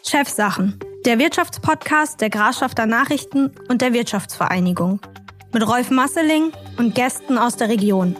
Chefsachen, der Wirtschaftspodcast der Grafschafter Nachrichten und der Wirtschaftsvereinigung. Mit Rolf Masseling und Gästen aus der Region.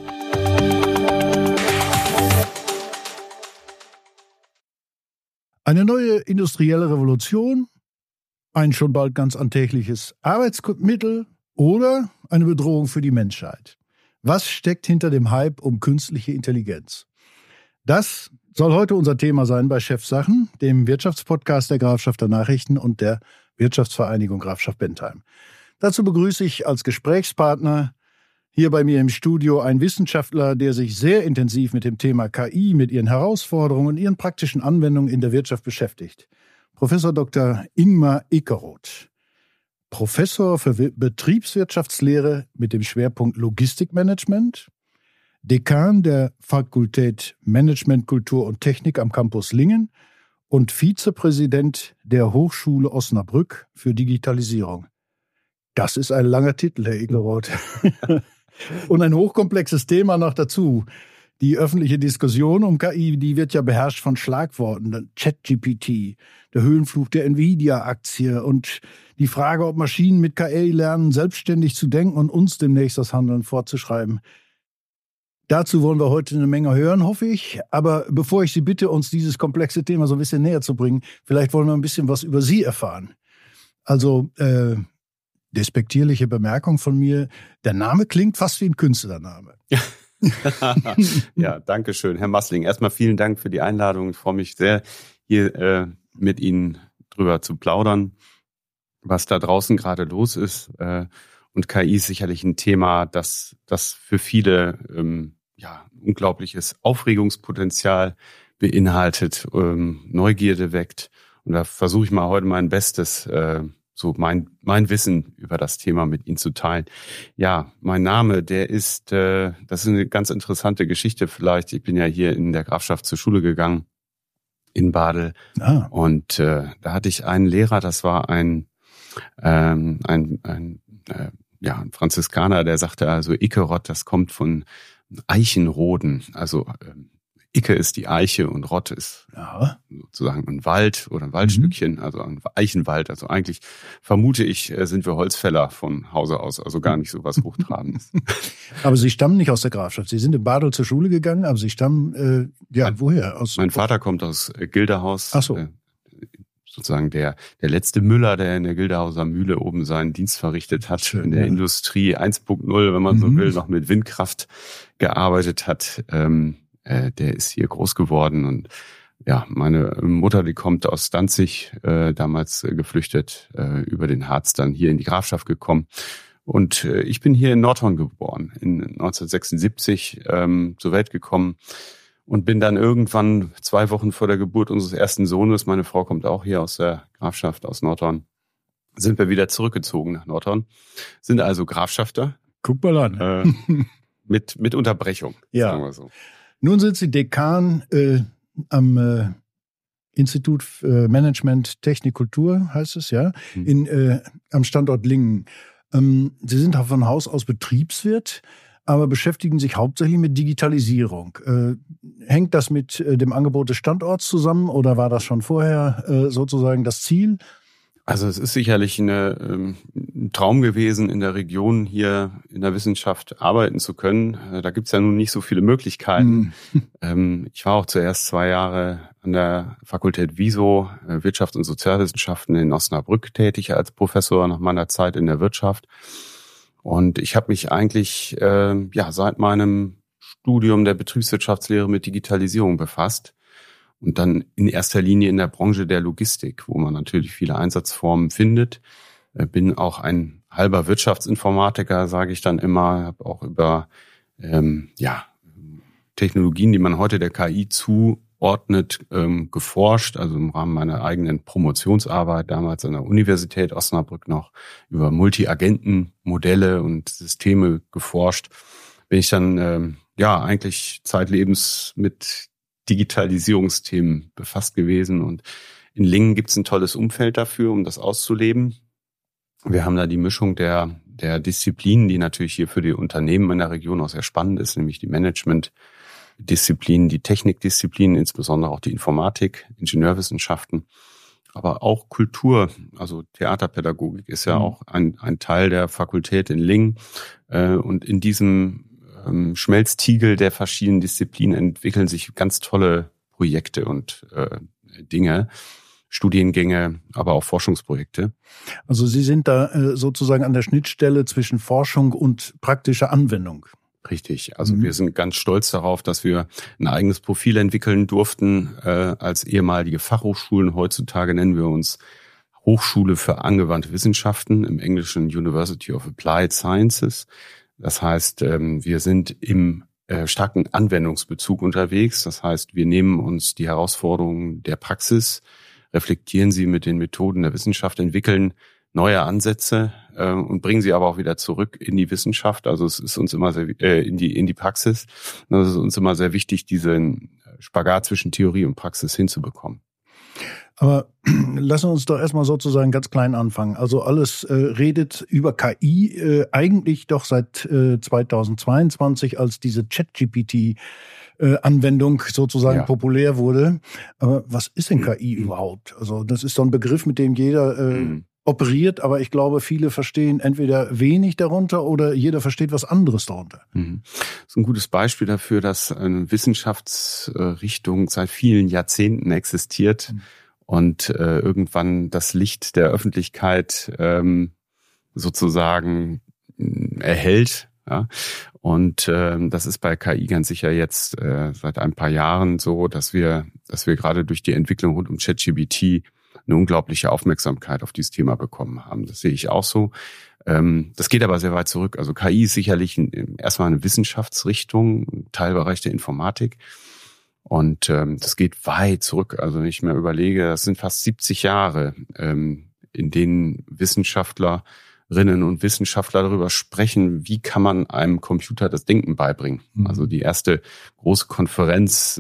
Eine neue industrielle Revolution, ein schon bald ganz alltägliches Arbeitsmittel oder eine Bedrohung für die Menschheit. Was steckt hinter dem Hype um künstliche Intelligenz? Das soll heute unser Thema sein bei Chefsachen, dem Wirtschaftspodcast der Grafschafter Nachrichten und der Wirtschaftsvereinigung Grafschaft Bentheim. Dazu begrüße ich als Gesprächspartner hier bei mir im Studio einen Wissenschaftler, der sich sehr intensiv mit dem Thema KI, mit ihren Herausforderungen und ihren praktischen Anwendungen in der Wirtschaft beschäftigt. Professor Dr. Ingmar Ickeroth, Professor für Betriebswirtschaftslehre mit dem Schwerpunkt Logistikmanagement, Dekan der Fakultät Management, Kultur und Technik am Campus Lingen und Vizepräsident der Hochschule Osnabrück für Digitalisierung. Das ist ein langer Titel, Herr Ickeroth. Und ein hochkomplexes Thema noch dazu. Die öffentliche Diskussion um KI, die wird ja beherrscht von Schlagworten. ChatGPT, der Höhenflug der Nvidia-Aktie und die Frage, ob Maschinen mit KI lernen, selbstständig zu denken und uns demnächst das Handeln vorzuschreiben. Dazu wollen wir heute eine Menge hören, hoffe ich. Aber bevor ich Sie bitte, uns dieses komplexe Thema so ein bisschen näher zu bringen, vielleicht wollen wir ein bisschen was über Sie erfahren. Also, despektierliche Bemerkung von mir, der Name klingt fast wie ein Künstlername. Ja, danke schön, Herr Masseling. Erstmal vielen Dank für die Einladung. Ich freue mich sehr, hier mit Ihnen drüber zu plaudern, was da draußen gerade los ist. Und KI ist sicherlich ein Thema, das für viele unglaubliches Aufregungspotenzial beinhaltet, Neugierde weckt. Und da versuche ich mal heute mein Bestes, so mein Wissen über das Thema mit Ihnen zu teilen. Ja, mein Name, das ist eine ganz interessante Geschichte vielleicht. Ich bin ja hier in der Grafschaft zur Schule gegangen, in Badel. Und da hatte ich einen Lehrer, das war ein Franziskaner, der sagte also, Ickeroth, das kommt von Eichenroden. Also Icke ist die Eiche und Rott ist sozusagen ein Wald oder ein Waldstückchen, also ein Eichenwald. Also eigentlich vermute ich, sind wir Holzfäller von Hause aus, also gar nicht so was Hochtrabendes. Aber Sie stammen nicht aus der Grafschaft. Sie sind in Badel zur Schule gegangen, aber Sie stammen, woher? Mein Vater kommt aus Gilderhaus. Ach so. Sozusagen der letzte Müller, der in der Gildehauser Mühle oben seinen Dienst verrichtet hat, schön, in der Industrie 1.0, wenn man so will, noch mit Windkraft gearbeitet hat. Der ist hier groß geworden und ja, meine Mutter, die kommt aus Danzig, damals geflüchtet, über den Harz dann hier in die Grafschaft gekommen. Und ich bin hier in Nordhorn geboren, in 1976 zur Welt gekommen. Und bin dann irgendwann 2 Wochen vor der Geburt unseres ersten Sohnes, meine Frau kommt auch hier aus der Grafschaft, aus Nordhorn, sind wir wieder zurückgezogen nach Nordhorn, sind also Grafschafter. Guck mal an. Mit Unterbrechung, sagen wir so. Nun sind Sie Dekan am Institut für Management, Technik, Kultur, heißt es, ja, am Standort Lingen. Sie sind von Haus aus Betriebswirt, aber beschäftigen sich hauptsächlich mit Digitalisierung. Hängt das mit dem Angebot des Standorts zusammen oder war das schon vorher sozusagen das Ziel? Also es ist sicherlich ein Traum gewesen, in der Region hier in der Wissenschaft arbeiten zu können. Da gibt's ja nun nicht so viele Möglichkeiten. Ich war auch zuerst 2 Jahre an der Fakultät WISO, Wirtschaft und Sozialwissenschaften in Osnabrück tätig als Professor nach meiner Zeit in der Wirtschaft. Und ich habe mich eigentlich seit meinem Studium der Betriebswirtschaftslehre mit Digitalisierung befasst und dann in erster Linie in der Branche der Logistik, wo man natürlich viele Einsatzformen findet. Bin auch ein halber Wirtschaftsinformatiker, sage ich dann immer, habe auch über Technologien, die man heute der KI zuordnet, geforscht, also im Rahmen meiner eigenen Promotionsarbeit damals an der Universität Osnabrück noch über Multi-Agenten-Modelle und Systeme geforscht. Bin ich dann eigentlich zeitlebens mit Digitalisierungsthemen befasst gewesen und in Lingen gibt es ein tolles Umfeld dafür, um das auszuleben. Wir haben da die Mischung der Disziplinen, die natürlich hier für die Unternehmen in der Region auch sehr spannend ist, nämlich die Management-Disziplinen, die Technikdisziplinen, insbesondere auch die Informatik, Ingenieurwissenschaften. aber auch Kultur, also Theaterpädagogik ist ja auch ein Teil der Fakultät in Lingen. Und in diesem Schmelztiegel der verschiedenen Disziplinen entwickeln sich ganz tolle Projekte und Dinge, Studiengänge, aber auch Forschungsprojekte. Also Sie sind da sozusagen an der Schnittstelle zwischen Forschung und praktischer Anwendung. Richtig. Also wir sind ganz stolz darauf, dass wir ein eigenes Profil entwickeln durften als ehemalige Fachhochschulen. Heutzutage nennen wir uns Hochschule für angewandte Wissenschaften, im Englischen University of Applied Sciences. Das heißt, wir sind im starken Anwendungsbezug unterwegs. Das heißt, wir nehmen uns die Herausforderungen der Praxis, reflektieren sie mit den Methoden der Wissenschaft, entwickeln neue Ansätze und bringen sie aber auch wieder zurück in die Wissenschaft. Also es ist uns immer sehr in die Praxis. Und es ist uns immer sehr wichtig, diesen Spagat zwischen Theorie und Praxis hinzubekommen. Aber lassen wir uns doch erstmal sozusagen ganz klein anfangen. Also alles redet über KI eigentlich doch seit 2022, als diese ChatGPT-Anwendung sozusagen populär wurde. Aber was ist denn KI überhaupt? Also das ist so ein Begriff, mit dem jeder operiert, aber ich glaube, viele verstehen entweder wenig darunter oder jeder versteht was anderes darunter. Das ist ein gutes Beispiel dafür, dass eine Wissenschaftsrichtung seit vielen Jahrzehnten existiert und irgendwann das Licht der Öffentlichkeit sozusagen erhält. Ja? Und das ist bei KI ganz sicher jetzt seit ein paar Jahren so, dass wir gerade durch die Entwicklung rund um ChatGPT eine unglaubliche Aufmerksamkeit auf dieses Thema bekommen haben. Das sehe ich auch so. Das geht aber sehr weit zurück. Also KI ist sicherlich erstmal eine Wissenschaftsrichtung, ein Teilbereich der Informatik. Und das geht weit zurück. Also wenn ich mir überlege, das sind fast 70 Jahre, in denen Wissenschaftlerinnen und Wissenschaftler darüber sprechen, wie kann man einem Computer das Denken beibringen. Also die erste große Konferenz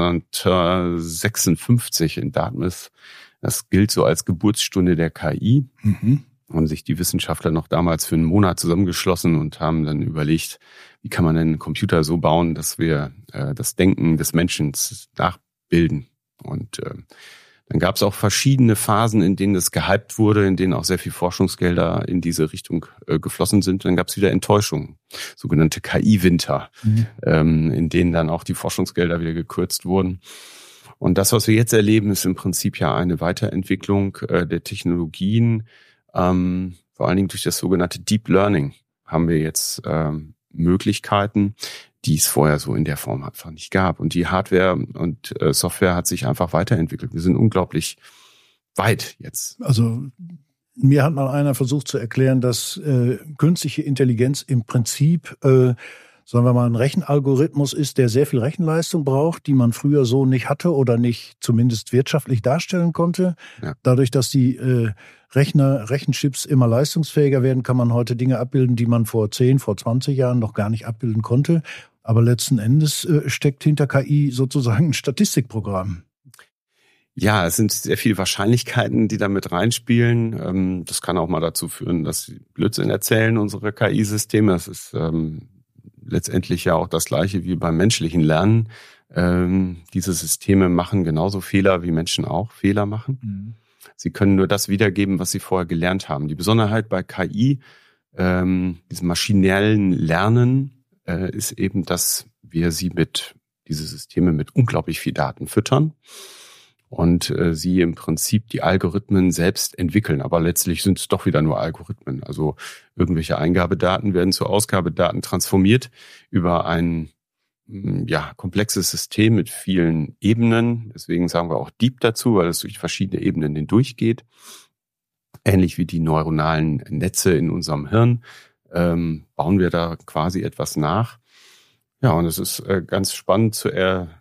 1956 in Dartmouth, das gilt so als Geburtsstunde der KI. Haben sich die Wissenschaftler noch damals für einen Monat zusammengeschlossen und haben dann überlegt, wie kann man denn einen Computer so bauen, dass wir das Denken des Menschen nachbilden. Und dann gab es auch verschiedene Phasen, in denen das gehypt wurde, in denen auch sehr viel Forschungsgelder in diese Richtung geflossen sind. Dann gab es wieder Enttäuschungen, sogenannte KI-Winter, in denen dann auch die Forschungsgelder wieder gekürzt wurden. Und das, was wir jetzt erleben, ist im Prinzip ja eine Weiterentwicklung der Technologien. Vor allen Dingen durch das sogenannte Deep Learning haben wir jetzt Möglichkeiten, die es vorher so in der Form einfach nicht gab. Und die Hardware und Software hat sich einfach weiterentwickelt. Wir sind unglaublich weit jetzt. Also mir hat mal einer versucht zu erklären, dass künstliche Intelligenz im Prinzip sagen wir mal, ein Rechenalgorithmus ist, der sehr viel Rechenleistung braucht, die man früher so nicht hatte oder nicht zumindest wirtschaftlich darstellen konnte. Ja. Dadurch, dass die Rechenchips immer leistungsfähiger werden, kann man heute Dinge abbilden, die man vor 10, vor 20 Jahren noch gar nicht abbilden konnte. Aber letzten Endes steckt hinter KI sozusagen ein Statistikprogramm. Ja, es sind sehr viele Wahrscheinlichkeiten, die da mit reinspielen. Das kann auch mal dazu führen, dass sie Blödsinn erzählen, unsere KI-Systeme. Das ist letztendlich ja auch das Gleiche wie beim menschlichen Lernen. Diese Systeme machen genauso Fehler, wie Menschen auch Fehler machen. Sie können nur das wiedergeben, was sie vorher gelernt haben. Die Besonderheit bei KI, diesem maschinellen Lernen, ist eben, dass wir diese Systeme mit unglaublich viel Daten füttern und sie im Prinzip die Algorithmen selbst entwickeln. Aber letztlich sind es doch wieder nur Algorithmen. Also irgendwelche Eingabedaten werden zu Ausgabedaten transformiert über ein komplexes System mit vielen Ebenen. Deswegen sagen wir auch Deep dazu, weil es durch verschiedene Ebenen hindurchgeht. Ähnlich wie die neuronalen Netze in unserem Hirn bauen wir da quasi etwas nach. Ja, und es ist ganz spannend zu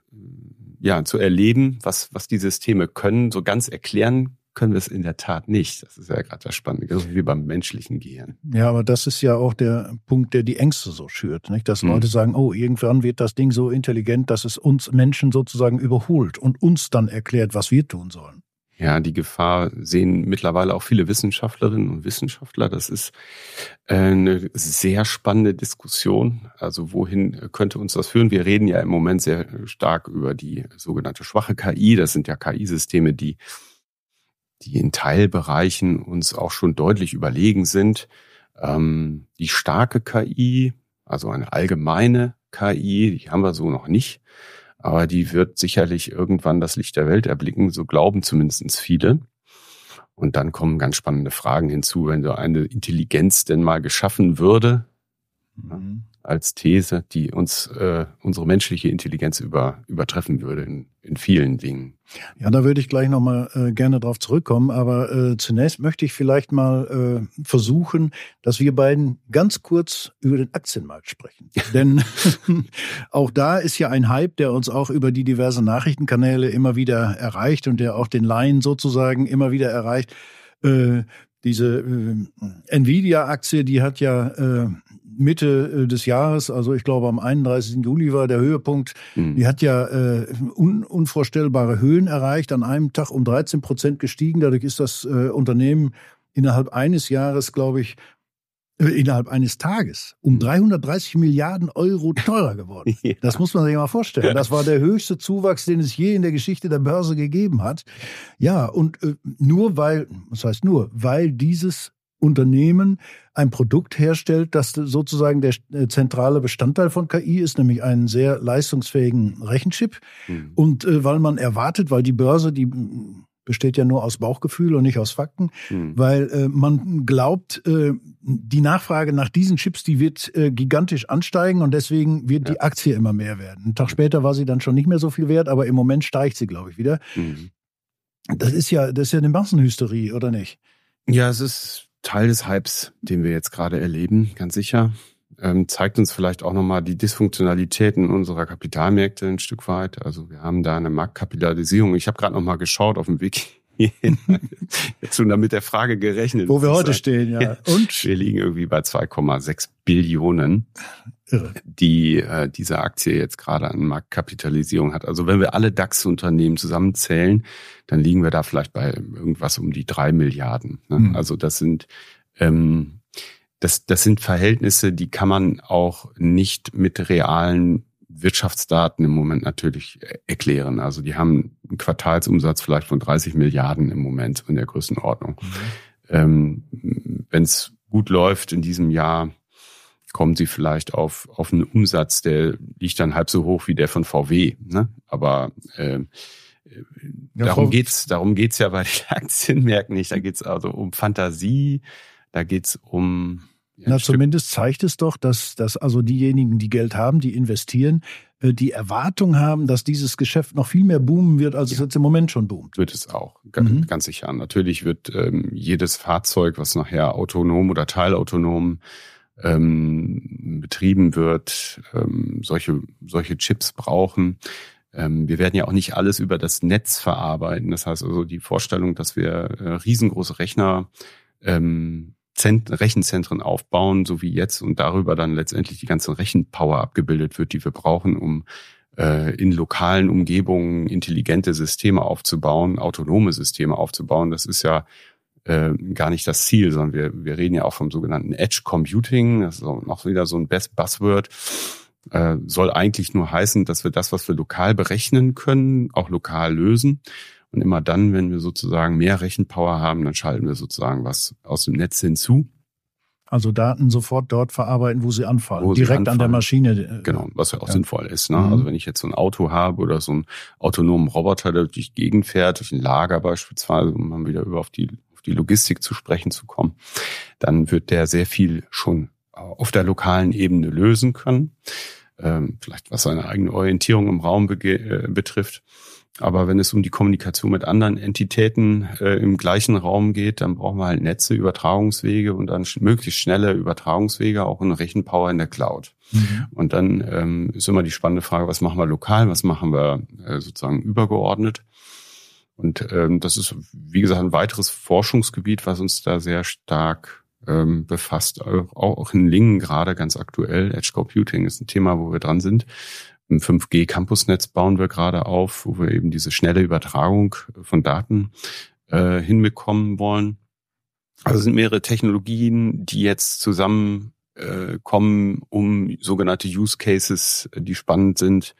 erleben, was die Systeme können. So ganz erklären können wir es in der Tat nicht. Das ist ja gerade das Spannende, so wie beim menschlichen Gehirn. Ja, aber das ist ja auch der Punkt, der die Ängste so schürt, nicht? Dass Leute sagen, oh, irgendwann wird das Ding so intelligent, dass es uns Menschen sozusagen überholt und uns dann erklärt, was wir tun sollen. Ja, die Gefahr sehen mittlerweile auch viele Wissenschaftlerinnen und Wissenschaftler. Das ist eine sehr spannende Diskussion. Also wohin könnte uns das führen? Wir reden ja im Moment sehr stark über die sogenannte schwache KI. Das sind ja KI-Systeme, die die in Teilbereichen uns auch schon deutlich überlegen sind. Die starke KI, also eine allgemeine KI, die haben wir so noch nicht, aber die wird sicherlich irgendwann das Licht der Welt erblicken, so glauben zumindest viele. Und dann kommen ganz spannende Fragen hinzu, wenn so eine Intelligenz denn mal geschaffen würde, als These, die uns unsere menschliche Intelligenz übertreffen würde in vielen Dingen. Ja, da würde ich gleich nochmal gerne drauf zurückkommen, aber zunächst möchte ich vielleicht mal versuchen, dass wir beiden ganz kurz über den Aktienmarkt sprechen. Denn auch da ist ja ein Hype, der uns auch über die diversen Nachrichtenkanäle immer wieder erreicht und der auch den Laien sozusagen immer wieder erreicht. Diese Nvidia-Aktie, die hat ja Mitte des Jahres, also ich glaube am 31. Juli war der Höhepunkt, die hat ja unvorstellbare Höhen erreicht, an einem Tag um 13% gestiegen. Dadurch ist das Unternehmen innerhalb eines Jahres, glaube ich, innerhalb eines Tages um 330 Milliarden Euro teurer geworden. Ja. Das muss man sich mal vorstellen. Das war der höchste Zuwachs, den es je in der Geschichte der Börse gegeben hat. Ja, und weil dieses Unternehmen ein Produkt herstellt, das sozusagen der zentrale Bestandteil von KI ist, nämlich einen sehr leistungsfähigen Rechenchip. Und weil man erwartet, weil die Börse, die besteht ja nur aus Bauchgefühl und nicht aus Fakten, weil man glaubt, die Nachfrage nach diesen Chips, die wird gigantisch ansteigen und deswegen wird die Aktie immer mehr werden. Einen Tag später war sie dann schon nicht mehr so viel wert, aber im Moment steigt sie, glaube ich, wieder. Das ist ja eine Massenhysterie, oder nicht? Ja, es ist Teil des Hypes, den wir jetzt gerade erleben, ganz sicher. Zeigt uns vielleicht auch nochmal die Dysfunktionalitäten unserer Kapitalmärkte ein Stück weit. Also wir haben da eine Marktkapitalisierung. Ich habe gerade nochmal geschaut auf dem Weg hierhin. Jetzt schon damit der Frage gerechnet. Wo wir heute stehen, ja. Und? Wir liegen irgendwie bei 2,6 Billionen, die diese Aktie jetzt gerade an Marktkapitalisierung hat. Also wenn wir alle DAX-Unternehmen zusammenzählen, dann liegen wir da vielleicht bei irgendwas um die 3 Milliarden. Ne? Also das sind Das sind Verhältnisse, die kann man auch nicht mit realen Wirtschaftsdaten im Moment natürlich erklären. Also die haben einen Quartalsumsatz vielleicht von 30 Milliarden im Moment in der Größenordnung. Wenn es gut läuft in diesem Jahr, kommen sie vielleicht auf einen Umsatz, der liegt dann halb so hoch wie der von VW. Ne? Aber darum geht's ja bei den Aktienmärkten nicht. Da geht's also um Fantasie, da geht's um... Ja, zumindest zeigt es doch, dass also diejenigen, die Geld haben, die investieren, die Erwartung haben, dass dieses Geschäft noch viel mehr boomen wird, als es jetzt im Moment schon boomt. Wird es auch, ganz sicher. Natürlich wird jedes Fahrzeug, was nachher autonom oder teilautonom betrieben wird, solche Chips brauchen. Wir werden ja auch nicht alles über das Netz verarbeiten. Das heißt also die Vorstellung, dass wir riesengroße Rechenzentren aufbauen, so wie jetzt, und darüber dann letztendlich die ganze Rechenpower abgebildet wird, die wir brauchen, um in lokalen Umgebungen intelligente Systeme aufzubauen, autonome Systeme aufzubauen. Das ist ja gar nicht das Ziel, sondern wir reden ja auch vom sogenannten Edge Computing. Das ist noch wieder so ein Buzzword. Soll eigentlich nur heißen, dass wir das, was wir lokal berechnen können, auch lokal lösen. Und immer dann, wenn wir sozusagen mehr Rechenpower haben, dann schalten wir sozusagen was aus dem Netz hinzu. Also Daten sofort dort verarbeiten, wo sie anfallen. Direkt an der Maschine. Genau, was ja auch sinnvoll ist. Ne? Also wenn ich jetzt so ein Auto habe oder so einen autonomen Roboter, der durch die Gegend fährt, durch ein Lager beispielsweise, um dann wieder auf die Logistik zu sprechen zu kommen, dann wird der sehr viel schon auf der lokalen Ebene lösen können. Vielleicht was seine eigene Orientierung im Raum betrifft. Aber wenn es um die Kommunikation mit anderen Entitäten im gleichen Raum geht, dann brauchen wir halt Netze, Übertragungswege und dann möglichst schnelle Übertragungswege, auch eine Rechenpower in der Cloud. Und dann ist immer die spannende Frage, was machen wir lokal, was machen wir sozusagen übergeordnet? Und das ist, wie gesagt, ein weiteres Forschungsgebiet, was uns da sehr stark befasst. Auch in Lingen gerade ganz aktuell. Edge Computing ist ein Thema, wo wir dran sind. Ein 5G-Campusnetz bauen wir gerade auf, wo wir eben diese schnelle Übertragung von Daten hinbekommen wollen. Also es sind mehrere Technologien, die jetzt zusammenkommen, um sogenannte Use Cases, die spannend sind,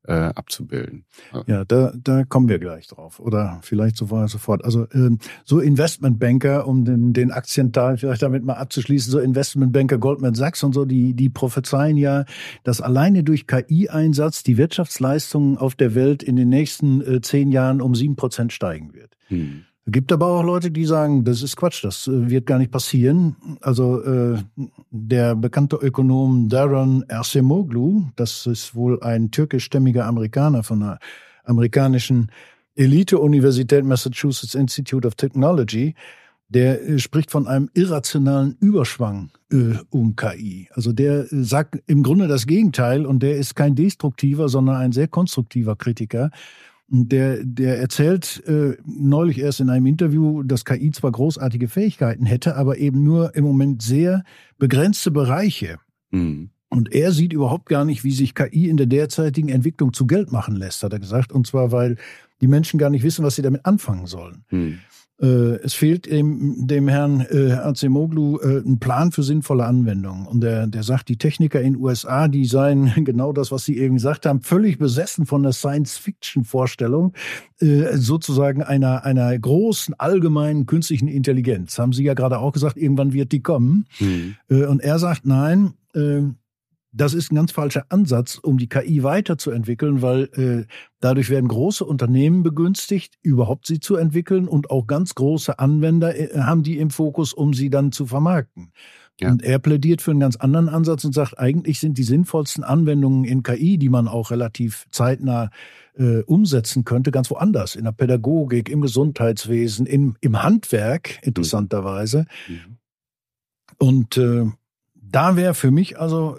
abzubilden. Ja, da kommen wir gleich drauf. Oder vielleicht sofort. Also so Investmentbanker, um den Aktienteil vielleicht damit mal abzuschließen, so Investmentbanker Goldman Sachs und so, die prophezeien ja, dass alleine durch KI-Einsatz die Wirtschaftsleistung auf der Welt in den nächsten 10 Jahren um 7% steigen wird. Es gibt aber auch Leute, die sagen, das ist Quatsch, das wird gar nicht passieren. Also der bekannte Ökonom Daron Acemoglu, das ist wohl ein türkischstämmiger Amerikaner von einer amerikanischen Elite-Universität Massachusetts Institute of Technology, der spricht von einem irrationalen Überschwang um KI. Also der sagt im Grunde das Gegenteil und der ist kein destruktiver, sondern ein sehr konstruktiver Kritiker. Der erzählt neulich erst in einem Interview, dass KI zwar großartige Fähigkeiten hätte, aber eben nur im Moment sehr begrenzte Bereiche. Mhm. Und er sieht überhaupt gar nicht, wie sich KI in der derzeitigen Entwicklung zu Geld machen lässt, hat er gesagt. Und zwar, weil die Menschen gar nicht wissen, was sie damit anfangen sollen. Mhm. Es fehlt dem Herrn Acemoglu ein Plan für sinnvolle Anwendungen. Und der sagt, die Techniker in den USA, die seien genau das, was Sie eben gesagt haben, völlig besessen von der Science-Fiction-Vorstellung, sozusagen einer großen, allgemeinen künstlichen Intelligenz. Haben Sie ja gerade auch gesagt, irgendwann wird die kommen. Mhm. Und er sagt, nein, das ist ein ganz falscher Ansatz, um die KI weiterzuentwickeln, weil dadurch werden große Unternehmen begünstigt, überhaupt sie zu entwickeln und auch ganz große Anwender haben die im Fokus, um sie dann zu vermarkten. Ja. Und er plädiert für einen ganz anderen Ansatz und sagt, eigentlich sind die sinnvollsten Anwendungen in KI, die man auch relativ zeitnah umsetzen könnte, ganz woanders. In der Pädagogik, im Gesundheitswesen, im Handwerk, interessanterweise. Mhm. Und da wäre für mich also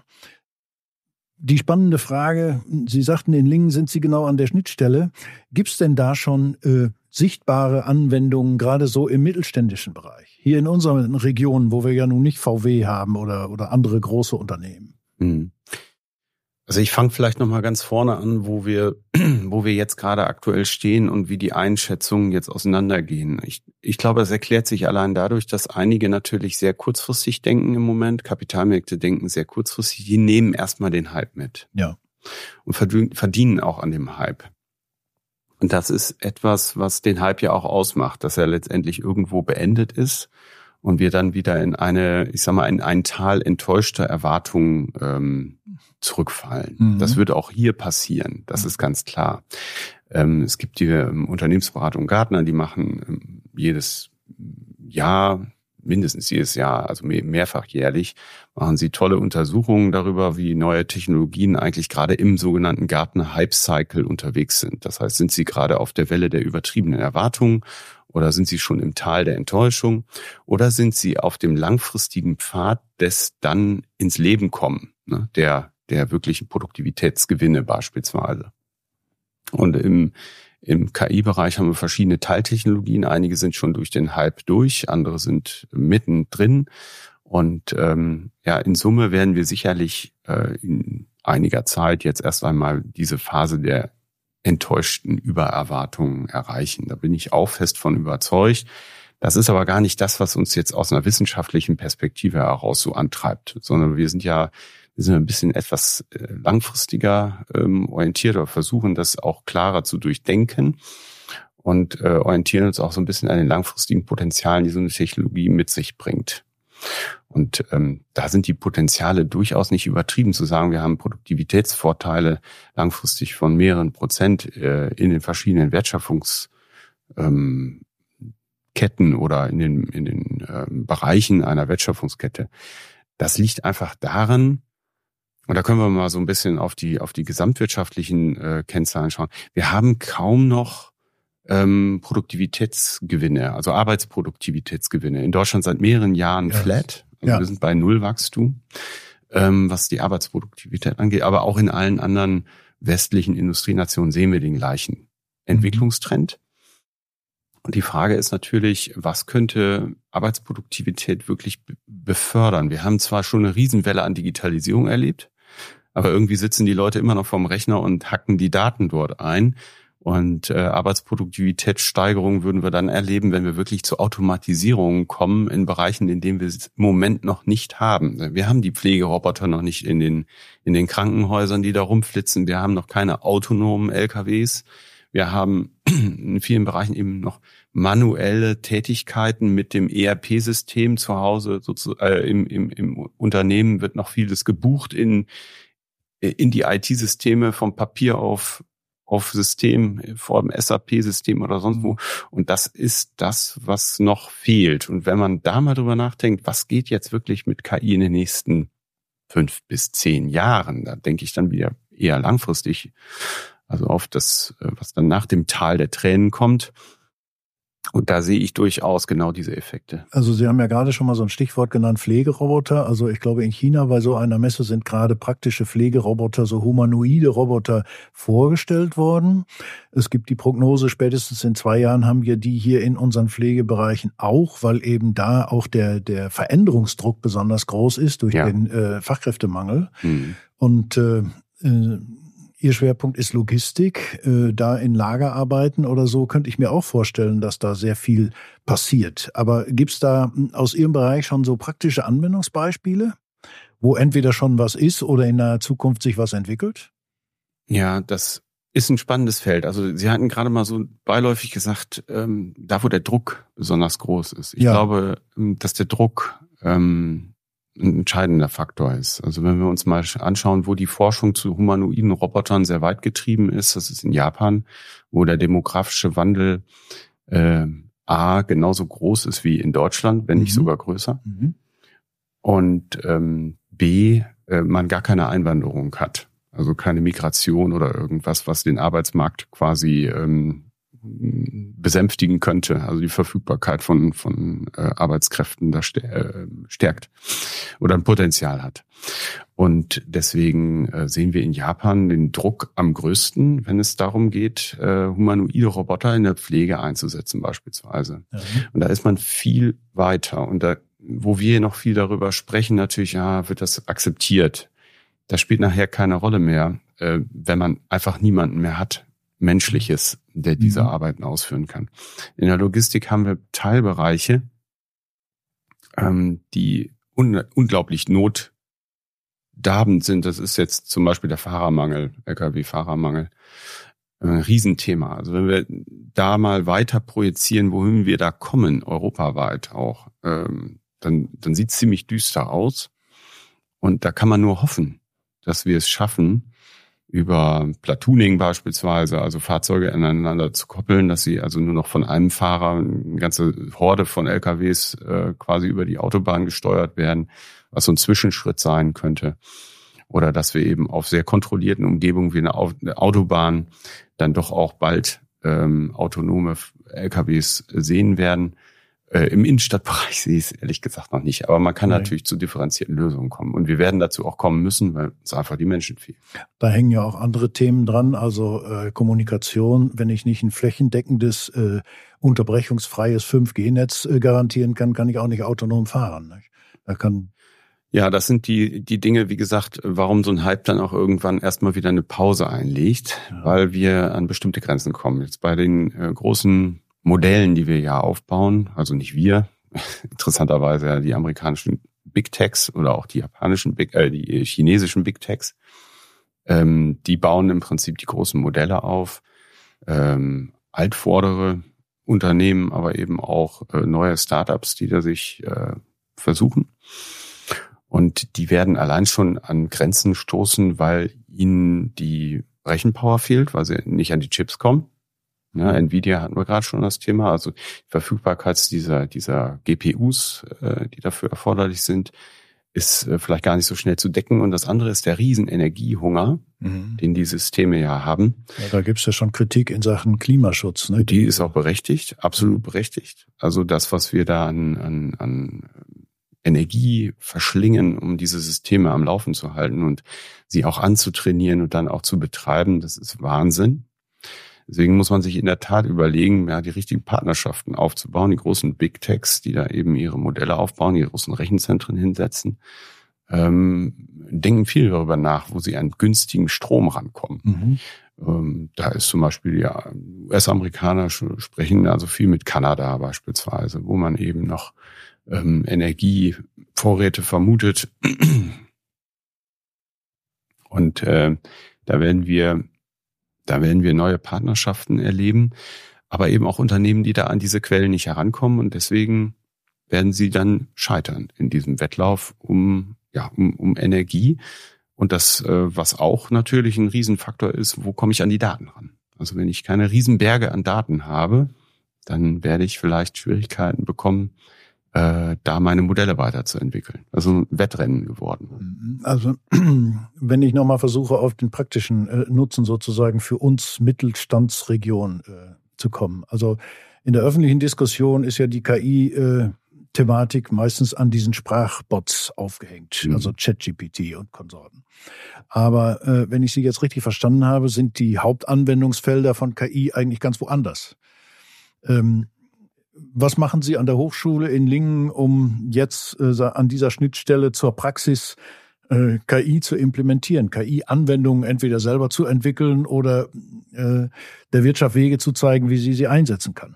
die spannende Frage, Sie sagten, in Lingen sind Sie genau an der Schnittstelle. Gibt es denn da schon sichtbare Anwendungen, gerade so im mittelständischen Bereich? Hier in unseren Regionen, wo wir ja nun nicht VW haben oder andere große Unternehmen. Mhm. Also ich fange vielleicht nochmal ganz vorne an, wo wir jetzt gerade aktuell stehen und wie die Einschätzungen jetzt auseinandergehen. Ich glaube, das erklärt sich allein dadurch, dass einige natürlich sehr kurzfristig denken im Moment. Kapitalmärkte denken sehr kurzfristig. Die nehmen erstmal den Hype mit. Ja. Und verdienen auch an dem Hype. Und das ist etwas, was den Hype ja auch ausmacht, dass er letztendlich irgendwo beendet ist und wir dann wieder in ein Tal enttäuschter Erwartungen zurückfallen. Mhm. Das wird auch hier passieren, das ist ganz klar. Es gibt die Unternehmensberatung Gartner, die machen mindestens jedes Jahr, also mehrfach jährlich, machen sie tolle Untersuchungen darüber, wie neue Technologien eigentlich gerade im sogenannten Gartner-Hype-Cycle unterwegs sind. Das heißt, sind sie gerade auf der Welle der übertriebenen Erwartungen oder sind sie schon im Tal der Enttäuschung oder sind sie auf dem langfristigen Pfad des dann ins Leben kommen, ne, der wirklichen Produktivitätsgewinne beispielsweise. Und im KI-Bereich haben wir verschiedene Teiltechnologien. Einige sind schon durch den Hype durch, andere sind mittendrin. Und in Summe werden wir sicherlich in einiger Zeit jetzt erst einmal diese Phase der enttäuschten Übererwartungen erreichen. Da bin ich auch fest von überzeugt. Das ist aber gar nicht das, was uns jetzt aus einer wissenschaftlichen Perspektive heraus so antreibt, sondern wir sind ein bisschen etwas langfristiger orientiert oder versuchen das auch klarer zu durchdenken und orientieren uns auch so ein bisschen an den langfristigen Potenzialen, die so eine Technologie mit sich bringt. Und da sind die Potenziale durchaus nicht übertrieben zu sagen, wir haben Produktivitätsvorteile langfristig von mehreren Prozent in den verschiedenen Wertschöpfungsketten oder in den Bereichen einer Wertschöpfungskette. Das liegt einfach daran, und da können wir mal so ein bisschen auf die gesamtwirtschaftlichen Kennzahlen schauen. Wir haben kaum noch Produktivitätsgewinne, also Arbeitsproduktivitätsgewinne. In Deutschland seit mehreren Jahren flat. Also wir sind bei Nullwachstum, was die Arbeitsproduktivität angeht. Aber auch in allen anderen westlichen Industrienationen sehen wir den gleichen Entwicklungstrend. Und die Frage ist natürlich, was könnte Arbeitsproduktivität wirklich befördern? Wir haben zwar schon eine Riesenwelle an Digitalisierung erlebt, aber irgendwie sitzen die Leute immer noch vorm Rechner und hacken die Daten dort ein. Und Arbeitsproduktivitätssteigerung würden wir dann erleben, wenn wir wirklich zu Automatisierungen kommen in Bereichen, in denen wir es im Moment noch nicht haben. Wir haben die Pflegeroboter noch nicht in den Krankenhäusern, die da rumflitzen. Wir haben noch keine autonomen LKWs. Wir haben in vielen Bereichen eben noch manuelle Tätigkeiten mit dem ERP-System zu Hause. Im Unternehmen wird noch vieles gebucht in die IT-Systeme vom Papier auf System, vor dem SAP-System oder sonst wo. Und das ist das, was noch fehlt. Und wenn man da mal drüber nachdenkt, was geht jetzt wirklich mit KI in den nächsten 5 bis 10 Jahren, da denke ich dann wieder eher langfristig, also auf das, was dann nach dem Tal der Tränen kommt. Und da sehe ich durchaus genau diese Effekte. Also Sie haben ja gerade schon mal so ein Stichwort genannt, Pflegeroboter. Also ich glaube, in China bei so einer Messe sind gerade praktische Pflegeroboter, so humanoide Roboter vorgestellt worden. Es gibt die Prognose, spätestens in 2 Jahren haben wir die hier in unseren Pflegebereichen auch, weil eben da auch der Veränderungsdruck besonders groß ist durch den Fachkräftemangel. Und Ihr Schwerpunkt ist Logistik, da in Lagerarbeiten oder so könnte ich mir auch vorstellen, dass da sehr viel passiert. Aber gibt's da aus Ihrem Bereich schon so praktische Anwendungsbeispiele, wo entweder schon was ist oder in der Zukunft sich was entwickelt? Ja, das ist ein spannendes Feld. Also Sie hatten gerade mal so beiläufig gesagt, da wo der Druck besonders groß ist. Ich glaube, dass der Druck ein entscheidender Faktor ist. Also wenn wir uns mal anschauen, wo die Forschung zu humanoiden Robotern sehr weit getrieben ist, das ist in Japan, wo der demografische Wandel genauso groß ist wie in Deutschland, wenn nicht sogar größer. Und B, man gar keine Einwanderung hat. Also keine Migration oder irgendwas, was den Arbeitsmarkt quasi besänftigen könnte, also die Verfügbarkeit von Arbeitskräften da stärkt oder ein Potenzial hat. Und deswegen sehen wir in Japan den Druck am größten, wenn es darum geht, humanoide Roboter in der Pflege einzusetzen beispielsweise. Und da ist man viel weiter. Und da, wo wir noch viel darüber sprechen, natürlich, wird das akzeptiert. Das spielt nachher keine Rolle mehr, wenn man einfach niemanden mehr hat, Menschliches, der diese Arbeiten ausführen kann. In der Logistik haben wir Teilbereiche, die unglaublich notdarbend sind. Das ist jetzt zum Beispiel der Fahrermangel, Lkw-Fahrermangel. Ein Riesenthema. Also wenn wir da mal weiter projizieren, wohin wir da kommen, europaweit auch, dann sieht es ziemlich düster aus. Und da kann man nur hoffen, dass wir es schaffen, über Platooning beispielsweise, also Fahrzeuge aneinander zu koppeln, dass sie also nur noch von einem Fahrer, eine ganze Horde von LKWs quasi über die Autobahn gesteuert werden, was so ein Zwischenschritt sein könnte. Oder dass wir eben auf sehr kontrollierten Umgebungen wie eine Autobahn dann doch auch bald autonome LKWs sehen werden. Im Innenstadtbereich sehe ich es ehrlich gesagt noch nicht. Aber man kann natürlich zu differenzierten Lösungen kommen. Und wir werden dazu auch kommen müssen, weil uns einfach die Menschen fehlen. Da hängen ja auch andere Themen dran. Also Kommunikation, wenn ich nicht ein flächendeckendes, unterbrechungsfreies 5G-Netz garantieren kann, kann ich auch nicht autonom fahren. Ja, das sind die Dinge, wie gesagt, warum so ein Hype dann auch irgendwann erstmal wieder eine Pause einlegt, weil wir an bestimmte Grenzen kommen. Jetzt bei den großen Modellen, die wir ja aufbauen, also nicht wir, interessanterweise ja die amerikanischen Big Techs oder auch die japanischen die chinesischen Big Techs, die bauen im Prinzip die großen Modelle auf, altvordere Unternehmen, aber eben auch neue Startups, die da sich versuchen. Und die werden allein schon an Grenzen stoßen, weil ihnen die Rechenpower fehlt, weil sie nicht an die Chips kommen. Ja, Nvidia hatten wir gerade schon das Thema, also die Verfügbarkeit dieser GPUs, die dafür erforderlich sind, ist vielleicht gar nicht so schnell zu decken. Und das andere ist der riesen Energiehunger, den die Systeme ja haben. Ja, da gibt's ja schon Kritik in Sachen Klimaschutz. Ne? Die ist auch berechtigt, absolut berechtigt. Also das, was wir da an Energie verschlingen, um diese Systeme am Laufen zu halten und sie auch anzutrainieren und dann auch zu betreiben, das ist Wahnsinn. Deswegen muss man sich in der Tat überlegen, die richtigen Partnerschaften aufzubauen, die großen Big Techs, die da eben ihre Modelle aufbauen, die großen Rechenzentren hinsetzen, denken viel darüber nach, wo sie an günstigen Strom rankommen. Da ist zum Beispiel, ja, US-Amerikaner sprechen also viel mit Kanada beispielsweise, wo man eben noch Energievorräte vermutet. Und da werden wir neue Partnerschaften erleben, aber eben auch Unternehmen, die da an diese Quellen nicht herankommen, und deswegen werden sie dann scheitern in diesem Wettlauf um Energie. Und das, was auch natürlich ein Riesenfaktor ist, wo komme ich an die Daten ran? Also wenn ich keine Riesenberge an Daten habe, dann werde ich vielleicht Schwierigkeiten bekommen, da meine Modelle weiterzuentwickeln. Also ein Wettrennen geworden. Also wenn ich nochmal versuche, auf den praktischen Nutzen sozusagen für uns Mittelstandsregion zu kommen. Also in der öffentlichen Diskussion ist ja die KI-Thematik meistens an diesen Sprachbots aufgehängt, also ChatGPT und Konsorten. Aber wenn ich Sie jetzt richtig verstanden habe, sind die Hauptanwendungsfelder von KI eigentlich ganz woanders. Was machen Sie an der Hochschule in Lingen, um jetzt an dieser Schnittstelle zur Praxis KI zu implementieren, KI-Anwendungen entweder selber zu entwickeln oder der Wirtschaft Wege zu zeigen, wie sie einsetzen kann?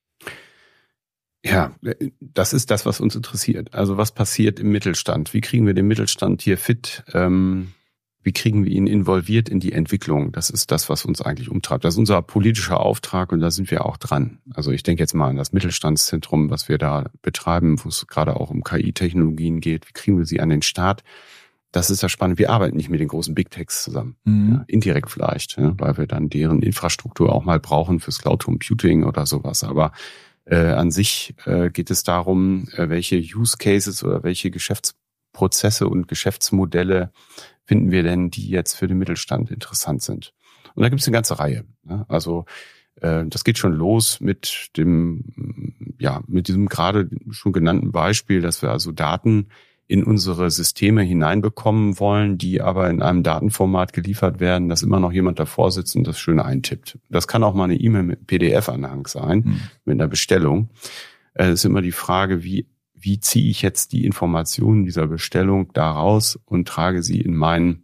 Ja, das ist das, was uns interessiert. Also was passiert im Mittelstand? Wie kriegen wir den Mittelstand hier fit? Wie kriegen wir ihn involviert in die Entwicklung? Das ist das, was uns eigentlich umtreibt. Das ist unser politischer Auftrag und da sind wir auch dran. Also ich denke jetzt mal an das Mittelstandszentrum, was wir da betreiben, wo es gerade auch um KI-Technologien geht. Wie kriegen wir sie an den Start? Das ist ja spannend. Wir arbeiten nicht mit den großen Big Techs zusammen. Ja, indirekt vielleicht, weil wir dann deren Infrastruktur auch mal brauchen fürs Cloud Computing oder sowas. Aber an sich geht es darum, welche Use Cases oder welche Geschäftsprozesse und Geschäftsmodelle finden wir denn, die jetzt für den Mittelstand interessant sind. Und da gibt es eine ganze Reihe. Also das geht schon los mit diesem gerade schon genannten Beispiel, dass wir also Daten in unsere Systeme hineinbekommen wollen, die aber in einem Datenformat geliefert werden, dass immer noch jemand davor sitzt und das schön eintippt. Das kann auch mal eine E-Mail mit PDF-Anhang sein, mit einer Bestellung. Es ist immer die Frage, wie ziehe ich jetzt die Informationen dieser Bestellung daraus und trage sie in mein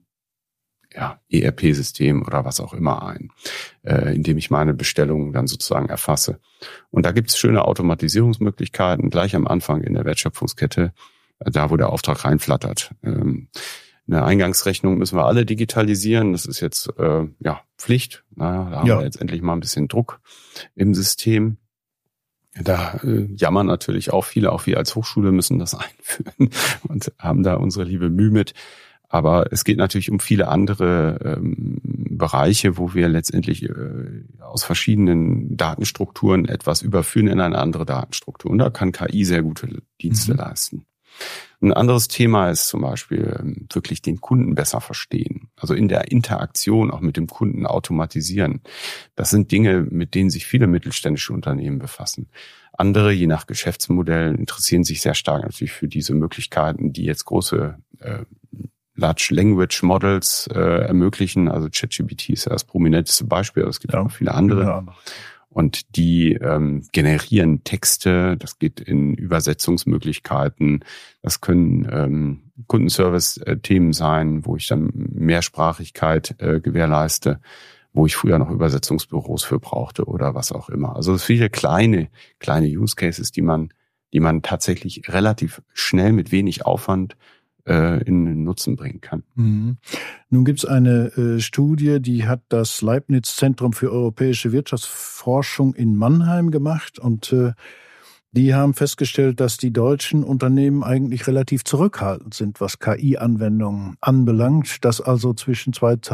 ERP-System oder was auch immer ein, indem ich meine Bestellungen dann sozusagen erfasse. Und da gibt es schöne Automatisierungsmöglichkeiten gleich am Anfang in der Wertschöpfungskette, da wo der Auftrag reinflattert. Eine Eingangsrechnung müssen wir alle digitalisieren. Das ist jetzt Pflicht. Da haben wir jetzt endlich mal ein bisschen Druck im System. Da jammern natürlich auch viele, auch wir als Hochschule müssen das einführen und haben da unsere liebe Mühe mit. Aber es geht natürlich um viele andere Bereiche, wo wir letztendlich aus verschiedenen Datenstrukturen etwas überführen in eine andere Datenstruktur. Und da kann KI sehr gute Dienste leisten. Ein anderes Thema ist zum Beispiel wirklich den Kunden besser verstehen. Also in der Interaktion auch mit dem Kunden automatisieren. Das sind Dinge, mit denen sich viele mittelständische Unternehmen befassen. Andere, je nach Geschäftsmodell, interessieren sich sehr stark natürlich für diese Möglichkeiten, die jetzt große Large Language Models ermöglichen. Also ChatGPT ist ja das prominenteste Beispiel, aber es gibt auch viele andere. Ja. Und die generieren Texte, das geht in Übersetzungsmöglichkeiten, das können Kundenservice-Themen sein, wo ich dann Mehrsprachigkeit gewährleiste, wo ich früher noch Übersetzungsbüros für brauchte oder was auch immer. Also viele kleine Use Cases, die man tatsächlich relativ schnell mit wenig Aufwand in Nutzen bringen kann. Nun gibt es eine Studie, die hat das Leibniz-Zentrum für europäische Wirtschaftsforschung in Mannheim gemacht und die haben festgestellt, dass die deutschen Unternehmen eigentlich relativ zurückhaltend sind, was KI-Anwendungen anbelangt, dass also zwischen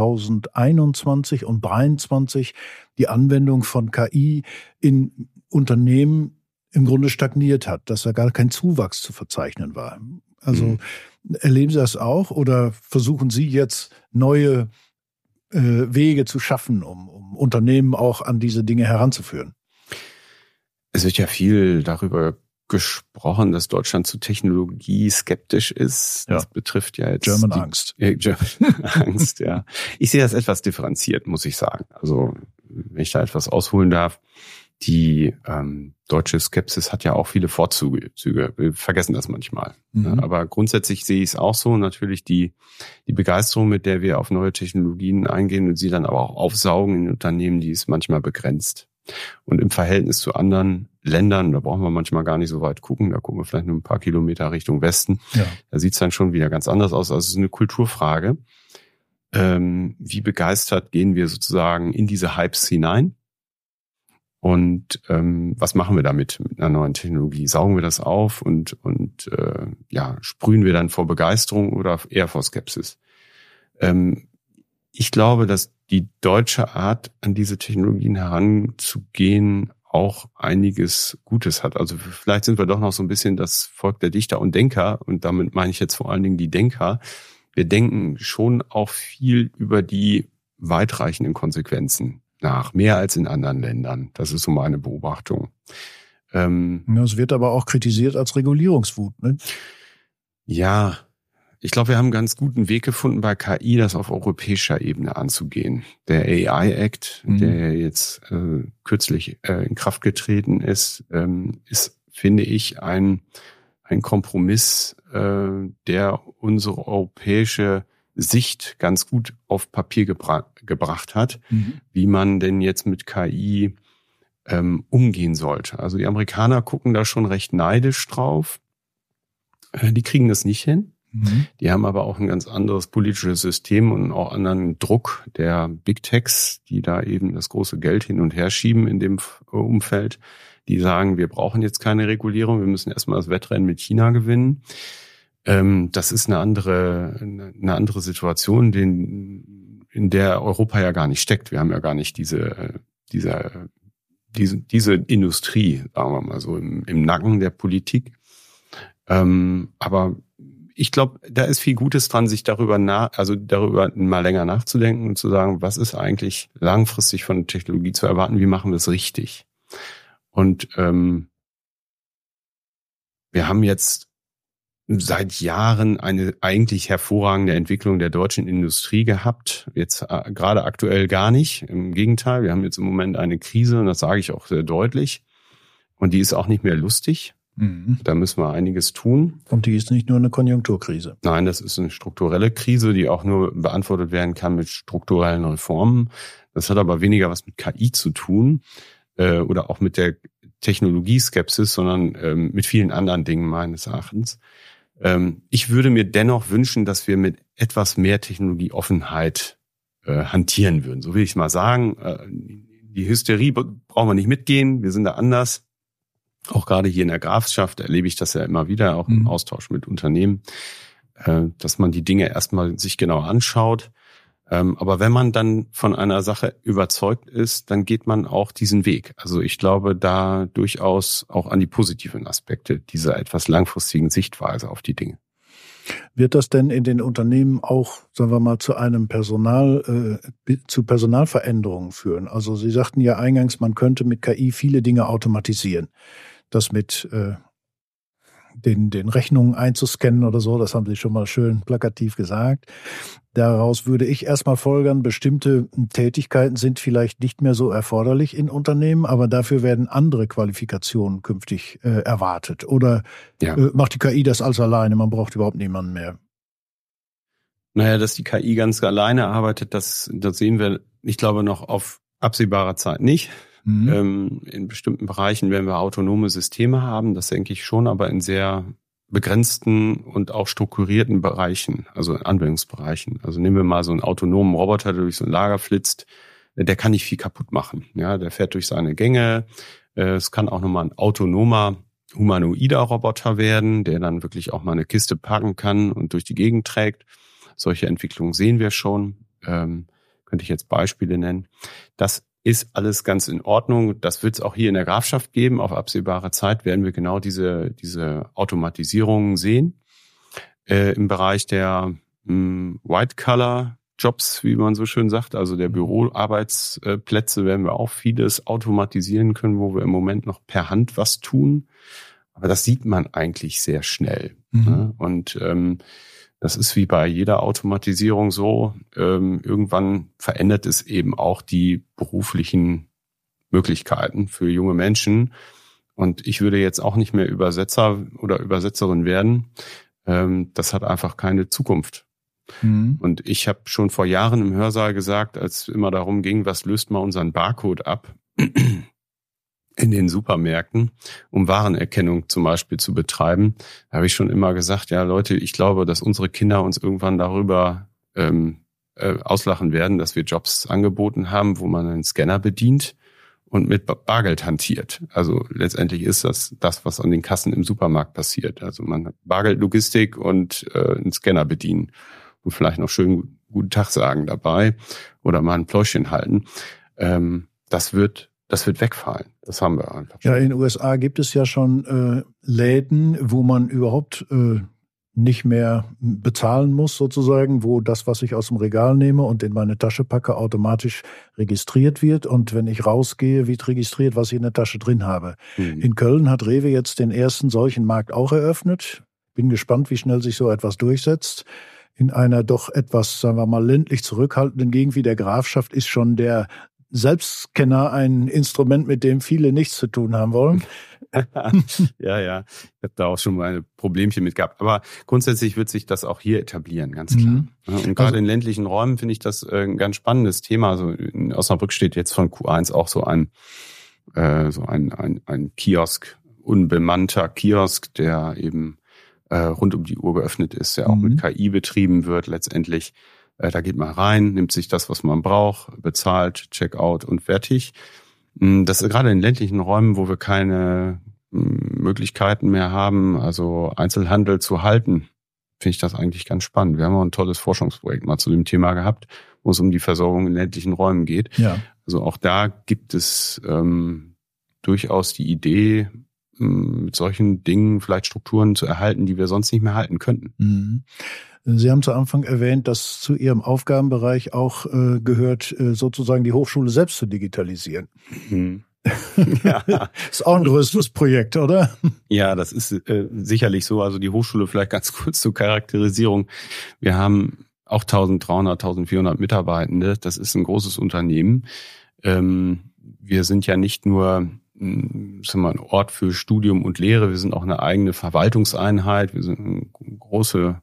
2021 und 2023 die Anwendung von KI in Unternehmen im Grunde stagniert hat, dass da gar kein Zuwachs zu verzeichnen war. Also erleben Sie das auch oder versuchen Sie jetzt neue Wege zu schaffen, um Unternehmen auch an diese Dinge heranzuführen? Es wird ja viel darüber gesprochen, dass Deutschland zu Technologie skeptisch ist. Das betrifft ja jetzt German Angst. German Angst, ja. Ich sehe das etwas differenziert, muss ich sagen. Also wenn ich da etwas ausholen darf. die deutsche Skepsis hat ja auch viele Vorzüge. Wir vergessen das manchmal. Mhm. Aber grundsätzlich sehe ich es auch so. Natürlich die Begeisterung, mit der wir auf neue Technologien eingehen und sie dann aber auch aufsaugen in Unternehmen, die ist manchmal begrenzt. Und im Verhältnis zu anderen Ländern, da brauchen wir manchmal gar nicht so weit gucken, da gucken wir vielleicht nur ein paar Kilometer Richtung Westen. Ja. Da sieht es dann schon wieder ganz anders aus. Also es ist eine Kulturfrage. Wie begeistert gehen wir sozusagen in diese Hypes hinein? Und was machen wir damit mit einer neuen Technologie? Saugen wir das auf und sprühen wir dann vor Begeisterung oder eher vor Skepsis? Ich glaube, dass die deutsche Art, an diese Technologien heranzugehen, auch einiges Gutes hat. Also vielleicht sind wir doch noch so ein bisschen das Volk der Dichter und Denker. Und damit meine ich jetzt vor allen Dingen die Denker. Wir denken schon auch viel über die weitreichenden Konsequenzen nach, mehr als in anderen Ländern. Das ist so meine Beobachtung. Es wird aber auch kritisiert als Regulierungswut, ne? Ja, ich glaube, wir haben einen ganz guten Weg gefunden, bei KI das auf europäischer Ebene anzugehen. Der AI Act, der jetzt kürzlich in Kraft getreten ist, ist, finde ich, ein Kompromiss, der unsere europäische Sicht ganz gut auf Papier gebracht hat, wie man denn jetzt mit KI umgehen sollte. Also die Amerikaner gucken da schon recht neidisch drauf. Die kriegen das nicht hin. Die haben aber auch ein ganz anderes politisches System und auch anderen Druck der Big Techs, die da eben das große Geld hin und her schieben in dem Umfeld. Die sagen, wir brauchen jetzt keine Regulierung, wir müssen erstmal das Wettrennen mit China gewinnen. Das ist eine andere Situation, in der Europa ja gar nicht steckt. Wir haben ja gar nicht diese Industrie, sagen wir mal so, im Nacken der Politik. Aber ich glaube, da ist viel Gutes dran, sich darüber mal länger nachzudenken und zu sagen, was ist eigentlich langfristig von der Technologie zu erwarten, wie machen wir es richtig? Und wir haben jetzt seit Jahren eine eigentlich hervorragende Entwicklung der deutschen Industrie gehabt. Jetzt gerade aktuell gar nicht. Im Gegenteil, wir haben jetzt im Moment eine Krise und das sage ich auch sehr deutlich. Und die ist auch nicht mehr lustig. Da müssen wir einiges tun. Und die ist nicht nur eine Konjunkturkrise. Nein, das ist eine strukturelle Krise, die auch nur beantwortet werden kann mit strukturellen Reformen. Das hat aber weniger was mit KI zu tun oder auch mit der Technologieskepsis, sondern mit vielen anderen Dingen meines Erachtens. Ich würde mir dennoch wünschen, dass wir mit etwas mehr Technologieoffenheit hantieren würden. So will ich mal sagen. Die Hysterie brauchen wir nicht mitgehen. Wir sind da anders. Auch gerade hier in der Grafschaft erlebe ich das ja immer wieder, auch im Austausch mit Unternehmen, dass man die Dinge erstmal sich genauer anschaut. Aber wenn man dann von einer Sache überzeugt ist, dann geht man auch diesen Weg. Also ich glaube da durchaus auch an die positiven Aspekte dieser etwas langfristigen Sichtweise auf die Dinge. Wird das denn in den Unternehmen auch, sagen wir mal, zu Personalveränderungen führen? Also Sie sagten ja eingangs, man könnte mit KI viele Dinge automatisieren. Das mit den Rechnungen einzuscannen oder so, das haben Sie schon mal schön plakativ gesagt. Daraus würde ich erstmal folgern, bestimmte Tätigkeiten sind vielleicht nicht mehr so erforderlich in Unternehmen, aber dafür werden andere Qualifikationen künftig erwartet. Oder macht die KI das alles alleine, man braucht überhaupt niemanden mehr? Naja, dass die KI ganz alleine arbeitet, das sehen wir, ich glaube, noch auf absehbarer Zeit nicht. In bestimmten Bereichen werden wir autonome Systeme haben, das denke ich schon, aber in sehr begrenzten und auch strukturierten Bereichen, also in Anwendungsbereichen. Also nehmen wir mal so einen autonomen Roboter, der durch so ein Lager flitzt, der kann nicht viel kaputt machen. Ja, der fährt durch seine Gänge. Es kann auch nochmal ein autonomer, humanoider Roboter werden, der dann wirklich auch mal eine Kiste packen kann und durch die Gegend trägt. Solche Entwicklungen sehen wir schon. Könnte ich jetzt Beispiele nennen. Das ist alles ganz in Ordnung. Das wird es auch hier in der Grafschaft geben. Auf absehbare Zeit werden wir genau diese Automatisierungen sehen. Im Bereich der White-Collar-Jobs, wie man so schön sagt, also der Büroarbeitsplätze, werden wir auch vieles automatisieren können, wo wir im Moment noch per Hand was tun. Aber das sieht man eigentlich sehr schnell. Ne? Und das ist wie bei jeder Automatisierung so. Irgendwann verändert es eben auch die beruflichen Möglichkeiten für junge Menschen. Und ich würde jetzt auch nicht mehr Übersetzer oder Übersetzerin werden. Das hat einfach keine Zukunft. Mhm. Und ich habe schon vor Jahren im Hörsaal gesagt, als es immer darum ging, was löst mal unseren Barcode ab in den Supermärkten, um Warenerkennung zum Beispiel zu betreiben, habe ich schon immer gesagt, ja Leute, ich glaube, dass unsere Kinder uns irgendwann darüber auslachen werden, dass wir Jobs angeboten haben, wo man einen Scanner bedient und mit Bargeld hantiert. Also letztendlich ist das, was an den Kassen im Supermarkt passiert. Also man hat Bargeldlogistik und einen Scanner bedienen und vielleicht noch schön guten Tag sagen dabei oder mal ein Pläuschchen halten. Das wird wegfallen. Das haben wir einfach schon. Ja, in den USA gibt es ja schon Läden, wo man überhaupt nicht mehr bezahlen muss sozusagen, wo das, was ich aus dem Regal nehme und in meine Tasche packe, automatisch registriert wird. Und wenn ich rausgehe, wird registriert, was ich in der Tasche drin habe. Mhm. In Köln hat Rewe jetzt den ersten solchen Markt auch eröffnet. Bin gespannt, wie schnell sich so etwas durchsetzt. In einer doch etwas, sagen wir mal, ländlich zurückhaltenden Gegend wie der Grafschaft ist schon der Selbstscanner ein Instrument, mit dem viele nichts zu tun haben wollen. Ja. Ich habe da auch schon mal ein Problemchen mit gehabt. Aber grundsätzlich wird sich das auch hier etablieren, ganz klar. Mhm. Und gerade in ländlichen Räumen finde ich das ein ganz spannendes Thema. Also in Osnabrück steht jetzt von Q1 auch so ein Kiosk, unbemannter Kiosk, der eben rund um die Uhr geöffnet ist, der auch mit KI betrieben wird letztendlich. Da geht man rein, nimmt sich das, was man braucht, bezahlt, Checkout und fertig. Das ist gerade in ländlichen Räumen, wo wir keine Möglichkeiten mehr haben, also Einzelhandel zu halten, finde ich das eigentlich ganz spannend. Wir haben auch ein tolles Forschungsprojekt mal zu dem Thema gehabt, wo es um die Versorgung in ländlichen Räumen geht. Ja. Also auch da gibt es durchaus die Idee, mit solchen Dingen vielleicht Strukturen zu erhalten, die wir sonst nicht mehr halten könnten. Mhm. Sie haben zu Anfang erwähnt, dass zu Ihrem Aufgabenbereich auch gehört, sozusagen die Hochschule selbst zu digitalisieren. Mhm. Ja. Ist auch ein größeres Projekt, oder? Ja, das ist sicherlich so. Also die Hochschule, vielleicht ganz kurz zur Charakterisierung. Wir haben auch 1300, 1400 Mitarbeitende. Das ist ein großes Unternehmen. Wir sind ja nicht nur ein Ort für Studium und Lehre. Wir sind auch eine eigene Verwaltungseinheit. Wir sind eine große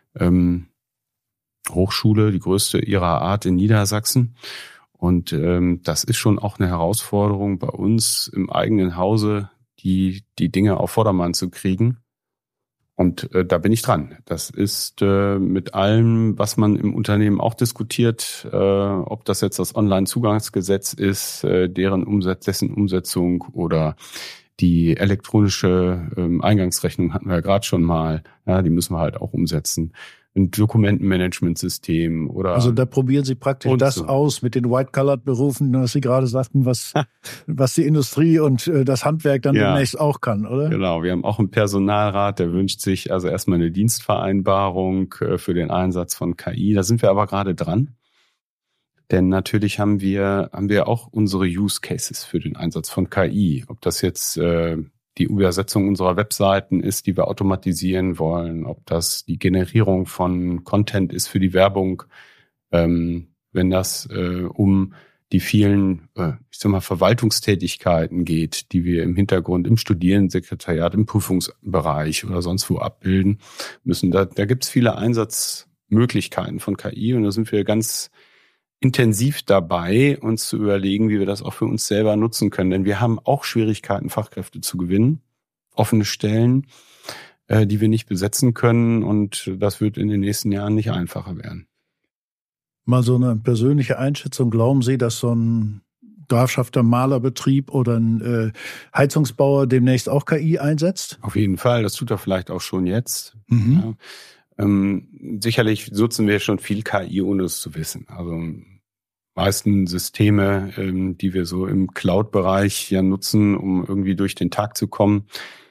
Hochschule, die größte ihrer Art in Niedersachsen. Und das ist schon auch eine Herausforderung bei uns im eigenen Hause, die Dinge auf Vordermann zu kriegen. Und da bin ich dran. Das ist mit allem, was man im Unternehmen auch diskutiert, ob das jetzt das Onlinezugangsgesetz ist, dessen Umsetzung oder die elektronische Eingangsrechnung hatten wir ja gerade schon mal. Ja, die müssen wir halt auch umsetzen. Ein Dokumentenmanagementsystem oder. Also da probieren Sie praktisch das so aus mit den White-Colored-Berufen, was Sie gerade sagten, was die Industrie und das Handwerk dann demnächst auch kann, oder? Genau, wir haben auch einen Personalrat, der wünscht sich also erstmal eine Dienstvereinbarung für den Einsatz von KI. Da sind wir aber gerade dran. Denn natürlich haben wir auch unsere Use Cases für den Einsatz von KI. Ob das jetzt die Übersetzung unserer Webseiten ist, die wir automatisieren wollen, ob das die Generierung von Content ist für die Werbung, wenn das um die vielen, Verwaltungstätigkeiten geht, die wir im Hintergrund im Studierendensekretariat, im Prüfungsbereich oder sonst wo abbilden müssen. Da gibt es viele Einsatzmöglichkeiten von KI und da sind wir ganz intensiv dabei, uns zu überlegen, wie wir das auch für uns selber nutzen können. Denn wir haben auch Schwierigkeiten, Fachkräfte zu gewinnen, offene Stellen, die wir nicht besetzen können. Und das wird in den nächsten Jahren nicht einfacher werden. Mal so eine persönliche Einschätzung. Glauben Sie, dass so ein Grafschafter Malerbetrieb oder ein Heizungsbauer demnächst auch KI einsetzt? Auf jeden Fall. Das tut er vielleicht auch schon jetzt. Mhm. Ja. Sicherlich nutzen wir schon viel KI, ohne es zu wissen. Also meisten Systeme, die wir so im Cloud-Bereich ja nutzen, um irgendwie durch den Tag zu kommen,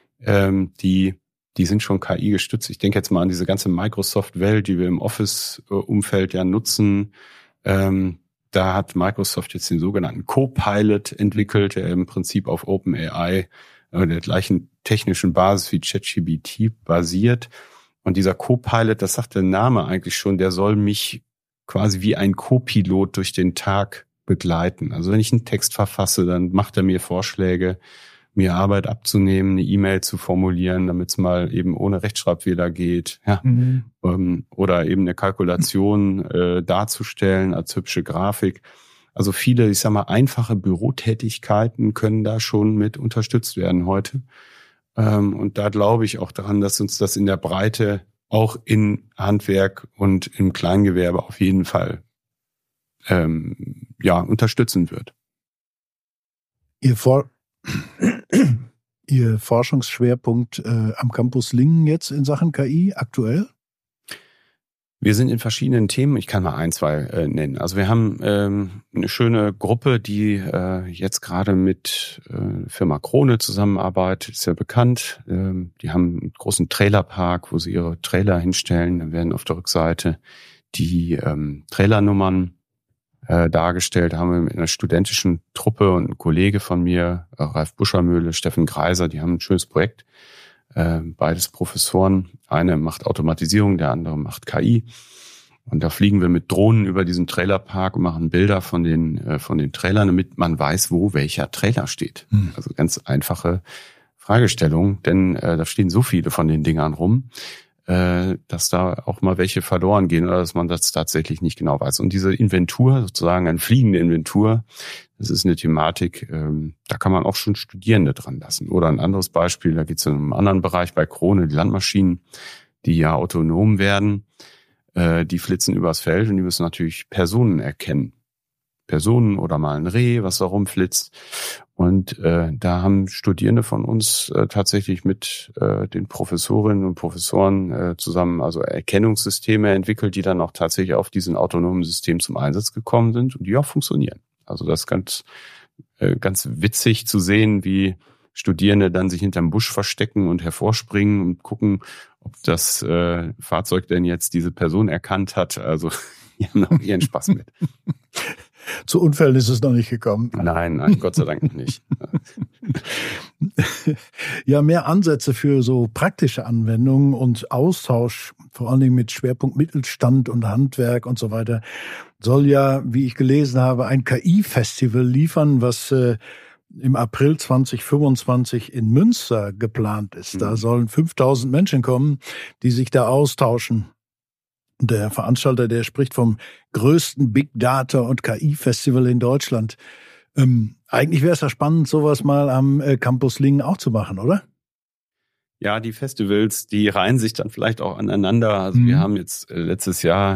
die sind schon KI gestützt. Ich denke jetzt mal an diese ganze Microsoft-Welt, die wir im Office-Umfeld ja nutzen. Da hat Microsoft jetzt den sogenannten Copilot entwickelt, der im Prinzip auf OpenAI, der gleichen technischen Basis wie ChatGPT basiert. Und dieser Copilot, das sagt der Name eigentlich schon, der soll mich quasi wie ein Co-Pilot durch den Tag begleiten. Also wenn ich einen Text verfasse, dann macht er mir Vorschläge, mir Arbeit abzunehmen, eine E-Mail zu formulieren, damit es mal eben ohne Rechtschreibfehler geht, ja. Oder eben eine Kalkulation darzustellen als hübsche Grafik. Also viele, ich sag mal, einfache Bürotätigkeiten können da schon mit unterstützt werden heute. Und da glaube ich auch daran, dass uns das in der Breite auch in Handwerk und im Kleingewerbe auf jeden Fall unterstützen wird. Ihr Forschungsschwerpunkt am Campus Lingen jetzt in Sachen KI aktuell? Wir sind in verschiedenen Themen, ich kann mal ein, zwei nennen. Also wir haben eine schöne Gruppe, die jetzt gerade mit Firma Krone zusammenarbeitet, ist ja bekannt. Die haben einen großen Trailerpark, wo sie ihre Trailer hinstellen. Dann werden auf der Rückseite die Trailernummern dargestellt. Da haben wir mit einer studentischen Truppe und ein Kollege von mir, Ralf Buschermühle, Steffen Greiser, die haben ein schönes Projekt. Beides Professoren. Eine macht Automatisierung, der andere macht KI. Und da fliegen wir mit Drohnen über diesen Trailerpark und machen Bilder von den Trailern, damit man weiß, wo welcher Trailer steht. Also ganz einfache Fragestellung, denn da stehen so viele von den Dingern rum, dass da auch mal welche verloren gehen oder dass man das tatsächlich nicht genau weiß. Und diese Inventur, sozusagen eine fliegende Inventur, das ist eine Thematik, da kann man auch schon Studierende dran lassen. Oder ein anderes Beispiel, da geht es in einem anderen Bereich bei Krone, die Landmaschinen, die ja autonom werden, die flitzen übers Feld und die müssen natürlich Personen erkennen. Personen oder mal ein Reh, was da rumflitzt. Und da haben Studierende von uns tatsächlich mit den Professorinnen und Professoren zusammen also Erkennungssysteme entwickelt, die dann auch tatsächlich auf diesen autonomen System zum Einsatz gekommen sind und die auch funktionieren. Also das ist ganz witzig zu sehen, wie Studierende dann sich hinterm Busch verstecken und hervorspringen und gucken, ob das Fahrzeug denn jetzt diese Person erkannt hat. Also die haben auch ihren Spaß mit. Zu Unfällen ist es noch nicht gekommen. Nein, Gott sei Dank nicht. Ja, mehr Ansätze für so praktische Anwendungen und Austausch, vor allen Dingen mit Schwerpunkt Mittelstand und Handwerk und so weiter, soll ja, wie ich gelesen habe, ein KI-Festival liefern, was im April 2025 in Münster geplant ist. Da sollen 5000 Menschen kommen, die sich da austauschen. Der Veranstalter, der spricht vom größten Big Data und KI-Festival in Deutschland. Eigentlich wäre es ja spannend, sowas mal am Campus Lingen auch zu machen, oder? Ja, die Festivals, die reihen sich dann vielleicht auch aneinander. Also wir haben jetzt letztes Jahr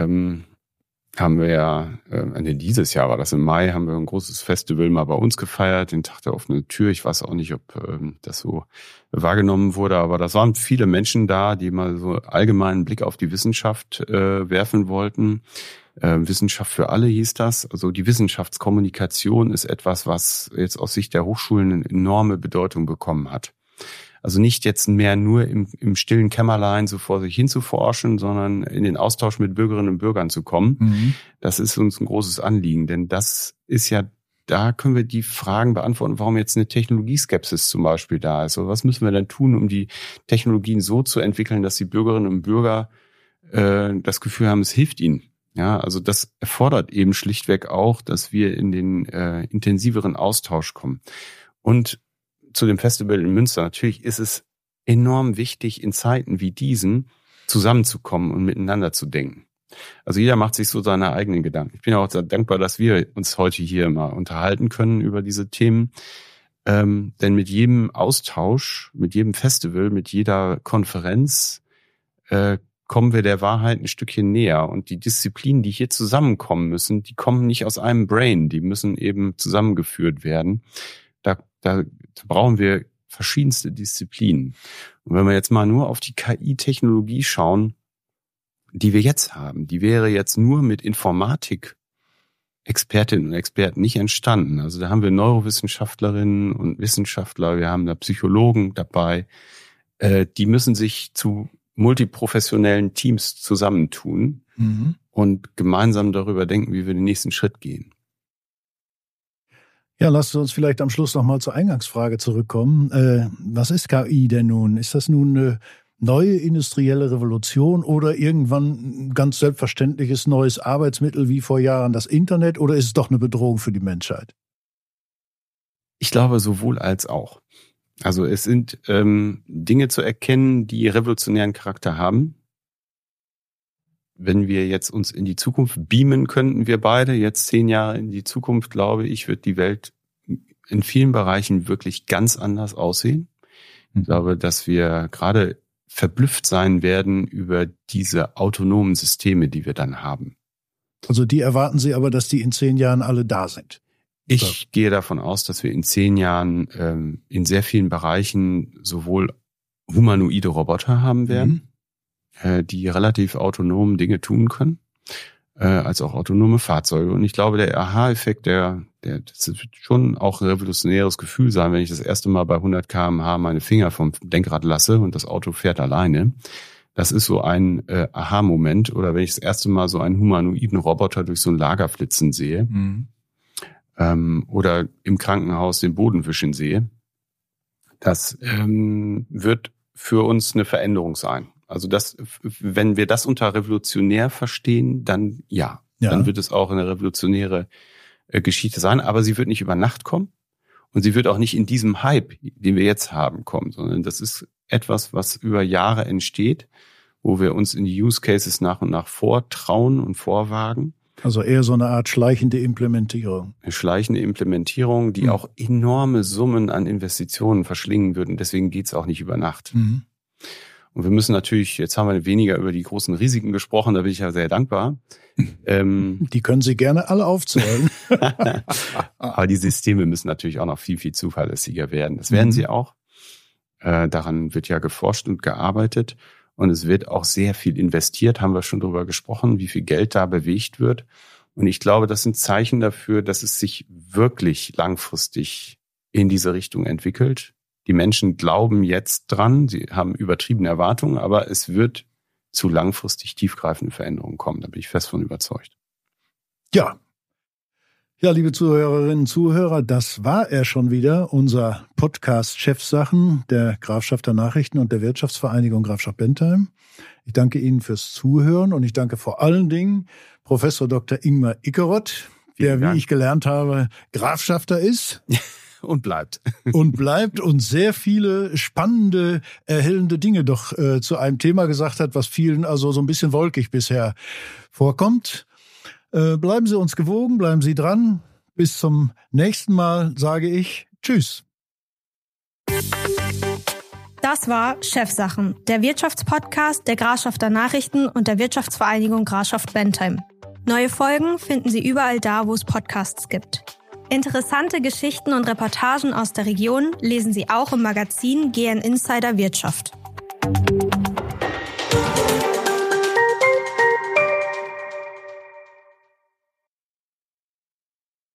dieses Jahr war das im Mai, haben wir ein großes Festival mal bei uns gefeiert, den Tag der offenen Tür. Ich weiß auch nicht, ob das so wahrgenommen wurde, aber das waren viele Menschen da, die mal so allgemeinen Blick auf die Wissenschaft werfen wollten. Wissenschaft für alle hieß das. Also die Wissenschaftskommunikation ist etwas, was jetzt aus Sicht der Hochschulen eine enorme Bedeutung bekommen hat. Also nicht jetzt mehr nur im stillen Kämmerlein so vor sich hin zu forschen, sondern in den Austausch mit Bürgerinnen und Bürgern zu kommen. Das ist uns ein großes Anliegen, denn das ist ja, da können wir die Fragen beantworten, warum jetzt eine Technologieskepsis zum Beispiel da ist. Also was müssen wir denn tun, um die Technologien so zu entwickeln, dass die Bürgerinnen und Bürger das Gefühl haben, es hilft ihnen. Ja, also das erfordert eben schlichtweg auch, dass wir in den intensiveren Austausch kommen. Und zu dem Festival in Münster. Natürlich ist es enorm wichtig, in Zeiten wie diesen zusammenzukommen und miteinander zu denken. Also jeder macht sich so seine eigenen Gedanken. Ich bin auch sehr dankbar, dass wir uns heute hier mal unterhalten können über diese Themen. Denn mit jedem Austausch, mit jedem Festival, mit jeder Konferenz kommen wir der Wahrheit ein Stückchen näher. Und die Disziplinen, die hier zusammenkommen müssen, die kommen nicht aus einem Brain. Die müssen eben zusammengeführt werden. Da brauchen wir verschiedenste Disziplinen. Und wenn wir jetzt mal nur auf die KI-Technologie schauen, die wir jetzt haben, die wäre jetzt nur mit Informatik-Expertinnen und Experten nicht entstanden. Also da haben wir Neurowissenschaftlerinnen und Wissenschaftler, wir haben da Psychologen dabei. Die müssen sich zu multiprofessionellen Teams zusammentun und gemeinsam darüber denken, wie wir den nächsten Schritt gehen. Ja, lasst uns vielleicht am Schluss nochmal zur Eingangsfrage zurückkommen. Was ist KI denn nun? Ist das nun neue industrielle Revolution oder irgendwann ein ganz selbstverständliches neues Arbeitsmittel wie vor Jahren das Internet, oder ist es doch eine Bedrohung für die Menschheit? Ich glaube sowohl als auch. Also es sind Dinge zu erkennen, die revolutionären Charakter haben. Wenn wir jetzt uns in die Zukunft beamen könnten, wir beide, jetzt 10 Jahre in die Zukunft, glaube ich, wird die Welt in vielen Bereichen wirklich ganz anders aussehen. Ich glaube, dass wir gerade verblüfft sein werden über diese autonomen Systeme, die wir dann haben. Also die erwarten Sie aber, dass die in 10 Jahren alle da sind? Ich gehe davon aus, dass wir in 10 Jahren in sehr vielen Bereichen sowohl humanoide Roboter haben werden, die relativ autonom Dinge tun können, als auch autonome Fahrzeuge. Und ich glaube, der Aha-Effekt, das wird schon auch ein revolutionäres Gefühl sein, wenn ich das erste Mal bei 100 km/h meine Finger vom Lenkrad lasse und das Auto fährt alleine. Das ist so ein Aha-Moment. Oder wenn ich das erste Mal so einen humanoiden Roboter durch so ein Lager flitzen sehe, oder im Krankenhaus den Boden wischen sehe. Das wird für uns eine Veränderung sein. Also wenn wir das unter revolutionär verstehen, dann dann wird es auch eine revolutionäre Geschichte sein. Aber sie wird nicht über Nacht kommen und sie wird auch nicht in diesem Hype, den wir jetzt haben, kommen, sondern das ist etwas, was über Jahre entsteht, wo wir uns in die Use Cases nach und nach vortrauen und vorwagen. Also eher so eine Art schleichende Implementierung. Eine schleichende Implementierung, die auch enorme Summen an Investitionen verschlingen würden. Deswegen geht's auch nicht über Nacht. Und wir müssen natürlich, jetzt haben wir weniger über die großen Risiken gesprochen, da bin ich ja sehr dankbar. Die können Sie gerne alle aufzählen. Aber die Systeme müssen natürlich auch noch viel, viel zuverlässiger werden. Das werden sie auch. Daran wird ja geforscht und gearbeitet. Und es wird auch sehr viel investiert, haben wir schon drüber gesprochen, wie viel Geld da bewegt wird. Und ich glaube, das sind Zeichen dafür, dass es sich wirklich langfristig in diese Richtung entwickelt. Die Menschen glauben jetzt dran, sie haben übertriebene Erwartungen, aber es wird zu langfristig tiefgreifenden Veränderungen kommen. Da bin ich fest von überzeugt. Ja, liebe Zuhörerinnen und Zuhörer, das war er schon wieder, unser Podcast Chefsachen der Grafschafter Nachrichten und der Wirtschaftsvereinigung Grafschaft Bentheim. Ich danke Ihnen fürs Zuhören und ich danke vor allen Dingen Professor Dr. Ingmar Ickeroth, der, wie ich gelernt habe, Grafschafter ist. Und bleibt. Und sehr viele spannende, erhellende Dinge doch zu einem Thema gesagt hat, was vielen also so ein bisschen wolkig bisher vorkommt. Bleiben Sie uns gewogen, bleiben Sie dran. Bis zum nächsten Mal sage ich Tschüss. Das war Chefsachen, der Wirtschaftspodcast der Grafschafter Nachrichten und der Wirtschaftsvereinigung Grafschaft Bentheim. Neue Folgen finden Sie überall da, wo es Podcasts gibt. Interessante Geschichten und Reportagen aus der Region lesen Sie auch im Magazin GN Insider Wirtschaft.